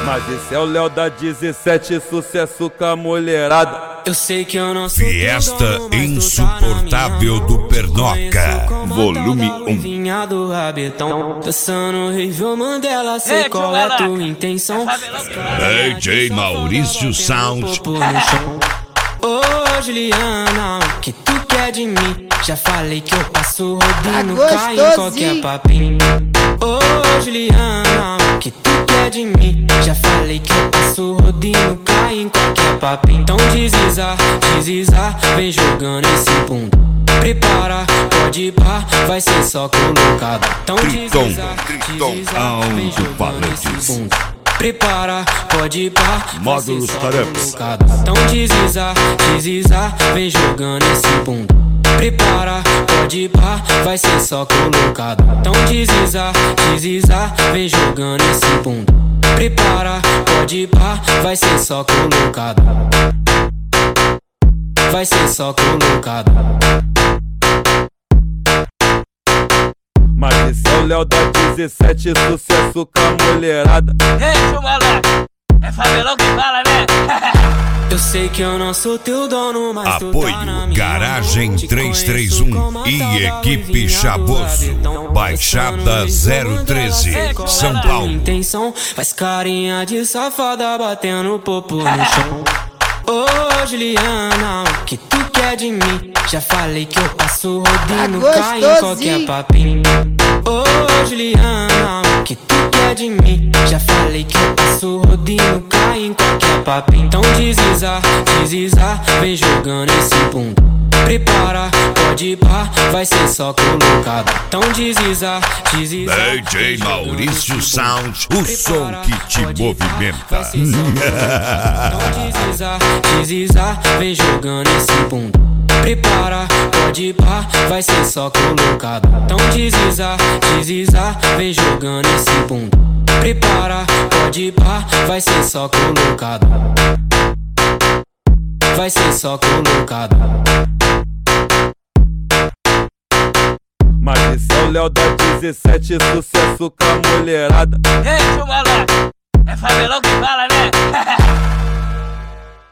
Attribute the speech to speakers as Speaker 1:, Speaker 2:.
Speaker 1: Mas esse é o Léo da 17, sucesso com a mulherada.
Speaker 2: Eu sei que eu não sou
Speaker 3: Fiesta insuportável do Pernoca.
Speaker 1: Volume 1.
Speaker 2: Vinha do rabetão, dançando Rivel Mandela, sei qual é a tua intenção.
Speaker 3: DJ Maurício Sound.
Speaker 2: Ô Juliana, o que tu quer de mim? Já falei que eu passo rodinho, caio em qualquer papinho. Ô Juliana, o que tu quer de mim? Já falei que eu passo rodinho, caio em qualquer papinho. Então desliza, vem jogando esse bunda. Prepara, pode ir pá, vai ser só colocado. Então desliza, vem jogando esse bunda. Prepara, pode ir pá,
Speaker 3: Módulos tarefas.
Speaker 2: Então desliza, vem jogando esse bunda. Prepara, pode ir pá, vai ser só colocado. Então desliza, vem jogando esse bunda. Prepara, pode ir pá, vai ser só colocado. Vai ser só colocado.
Speaker 1: Mas esse é o Léo da 17, sucesso com a mulherada.
Speaker 4: Ei, chumalé, é favelão que fala, né?
Speaker 2: Eu sei que eu não sou teu dono, mas
Speaker 3: Apoio
Speaker 2: tu tá na minha
Speaker 3: Garagem
Speaker 2: mão. Te
Speaker 3: 331
Speaker 2: conheço
Speaker 3: e
Speaker 2: como a
Speaker 3: equipe
Speaker 2: tal da
Speaker 3: Chaboso.
Speaker 2: Luvinha,
Speaker 3: Baixada
Speaker 2: dançando
Speaker 3: 013,
Speaker 2: Rivel
Speaker 3: São
Speaker 2: Mandela,
Speaker 3: Paulo.
Speaker 2: intenção, faz carinha de safada batendo popo no chão. Ô Juliana, o que tu quer de mim? Já falei que eu passo rodinho, caio em qualquer papinho. Ô Juliana, o que tu quer de mim? Já falei que eu passo rodinho, caio em qualquer papinho. Então desliza, vem jogando esse bunda. Prepara, pode ir pá, vai ser só colocado. Então desliza,
Speaker 3: DJ Maurício Sound, o som que te movimenta.
Speaker 2: Então desliza, vem jogando esse bunda. Prepara, pode ir pá, vai ser só colocado. Então desliza, vem jogando esse bunda. Prepara, pode ir pá, vai ser só colocado. Vai ser só colocado.
Speaker 1: Mas esse é o Léo da 17, sucesso com a mulherada.
Speaker 4: Ei, chumalé, é favelão que fala, né?